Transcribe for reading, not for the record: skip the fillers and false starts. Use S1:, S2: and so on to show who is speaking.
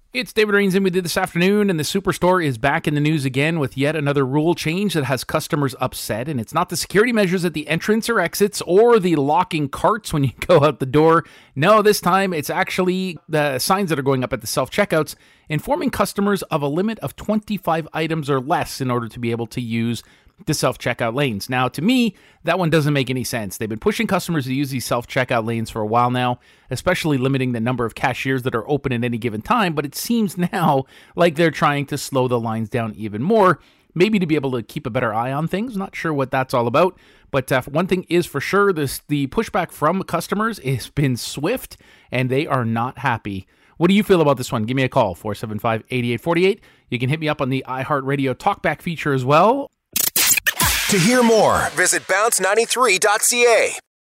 S1: It's David Rains in with you this afternoon, and the Superstore is back in the news again with yet another rule change that has customers upset. And it's not the security measures at the entrance or exits or the locking carts when you go out the door. No, this time it's actually the signs that are going up at the self-checkouts informing customers of a limit of 25 items or less in order to be able to use the self-checkout lanes. Now, to me, that one doesn't make any sense. They've been pushing customers to use these self-checkout lanes for a while now, especially limiting the number of cashiers that are open at any given time, but it seems now like they're trying to slow the lines down even more, maybe to be able to keep a better eye on things. Not sure what that's all about, but one thing is for sure, the pushback from customers has been swift, and they are not happy. What do you feel about this one? Give me a call, 475-8848. You can hit me up on the iHeartRadio Talkback feature as well.
S2: To hear more, visit bounce93.ca.